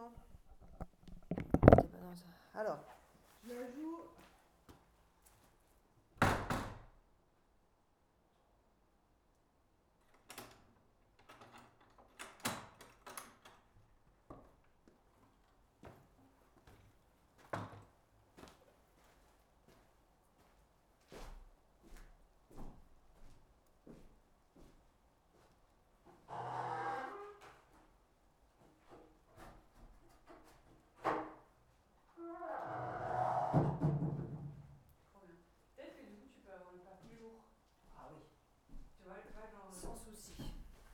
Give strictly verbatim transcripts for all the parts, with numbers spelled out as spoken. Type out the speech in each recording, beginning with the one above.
non. C'est pas dans ça. Alors, je la joue. Sans souci.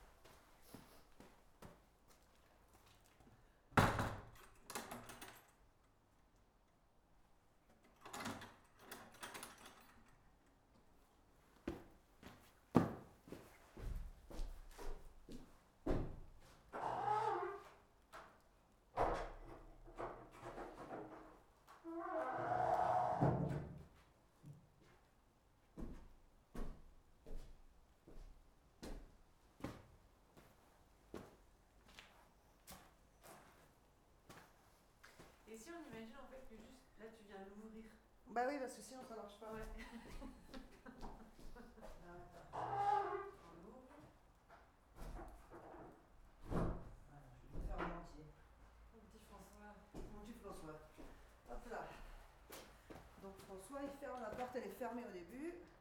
Et si on imagine en fait que juste là tu viens l'ouvrir. Bah oui, parce que sinon ça marche pas. Ouais. Alors, attends. On l'ouvre. Voilà, je vais te faire en entier. Mon petit François. Mon petit François. Hop là. Donc François, il ferme la porte, elle est fermée au début.